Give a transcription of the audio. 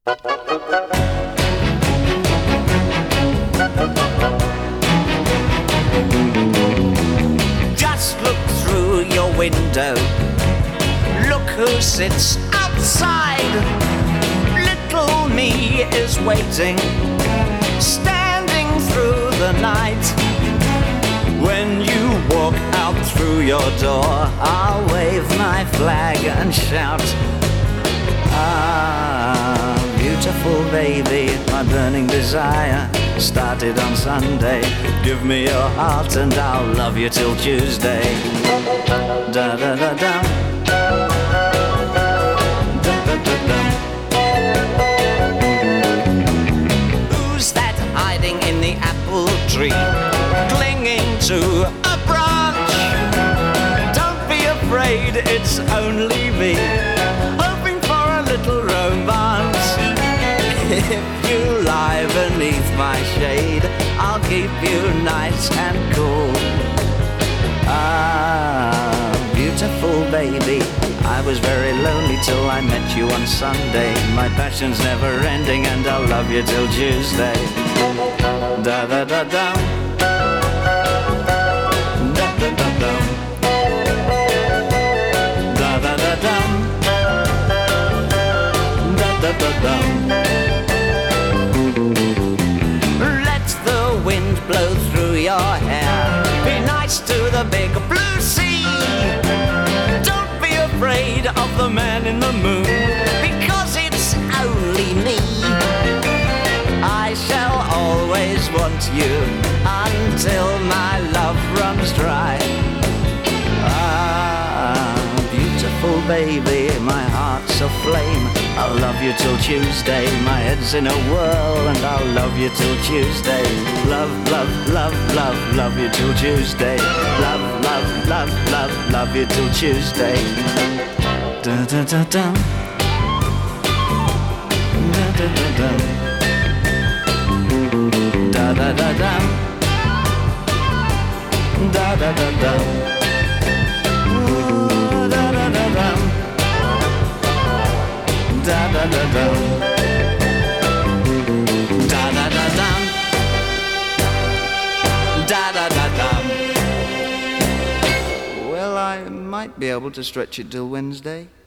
Just look through your window. Look who sits outside. Little me is waiting, standing through the night. When you walk out through your door, I'll wave my flag and shout, ah, beautiful baby, my burning desire started on Sunday. Give me your heart and I'll love you till Tuesday. Da da da da. Who's that hiding in the apple tree, clinging to a branch? Don't be afraid, it's only me, hoping for a little romance. If you lie beneath my shade, I'll keep you nice and cool. Ah, beautiful baby, I was very lonely till I met you on Sunday. My passion's never ending and I'll love you till Tuesday. Da da da da. Da da da da. Da da da da. Da da da da. Let the wind blow through your hair. Be nice to the big blue sea. Don't be afraid of the man in the moon, because it's only me. I shall always want you until my love runs dry. Ah, beautiful baby, my heart's aflame. I'll love you till Tuesday. My head's in a whirl and I'll love you till Tuesday. Love, love, love, love, love you till Tuesday. Love, love, love, love, love you till Tuesday. Da da da da. Da da da da. Da da da da. Da da da da. Da da da da. Da da da da. Da da da da. Da da da da. Well, I might be able to stretch it till Wednesday.